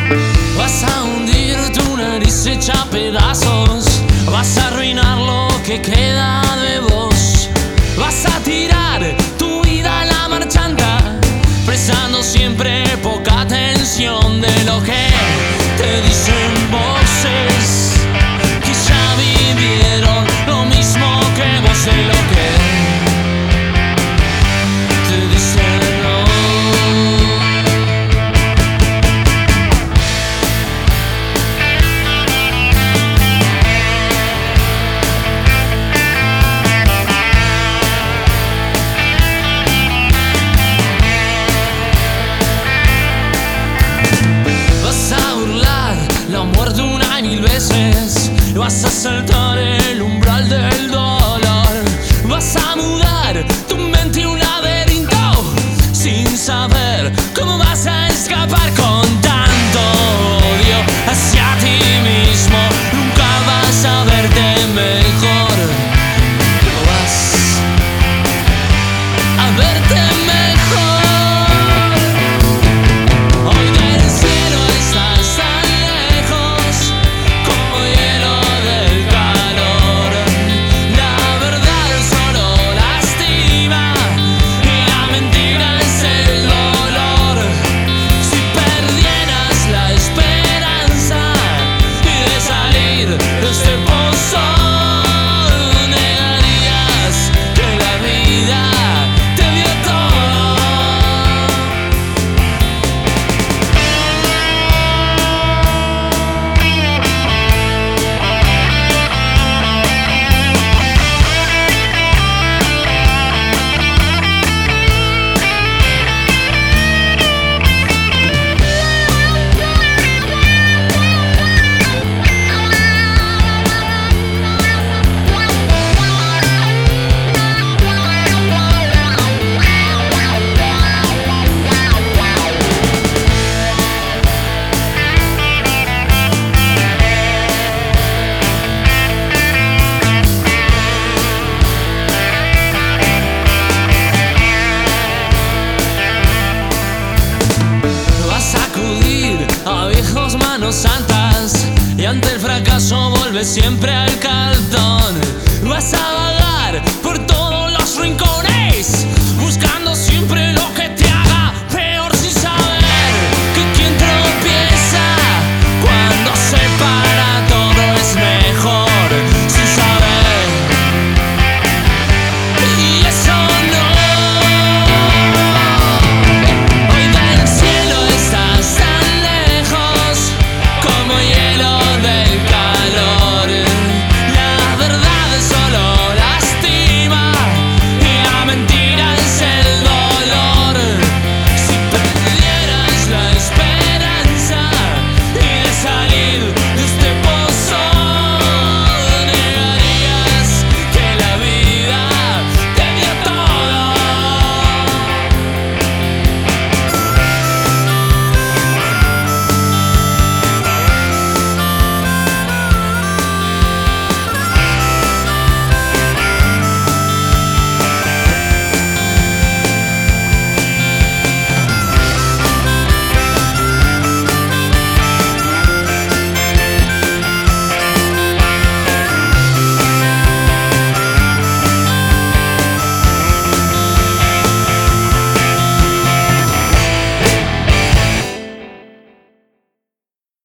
Vas a hundir tu nariz hecha pedazos, vas a arruinar lo que queda de vos. Vas a tirar tu vida a la marchanta, prestando siempre poca atención de lo que te dicen voces que ya vivieron lo mismo que vos, de lo que te dicen no. Vas a saltar el umbral del dolor, vas a mudar tu mente a un laberinto sin saber cómo vas a escapar con tanto odio hacia ti mismo. Nunca vas a verte mejor, no vas a verte mejor. Hoy del cielo estás tan lejos como hielo. Santas, y ante el fracaso vuelve siempre al cartón. Vas a vagar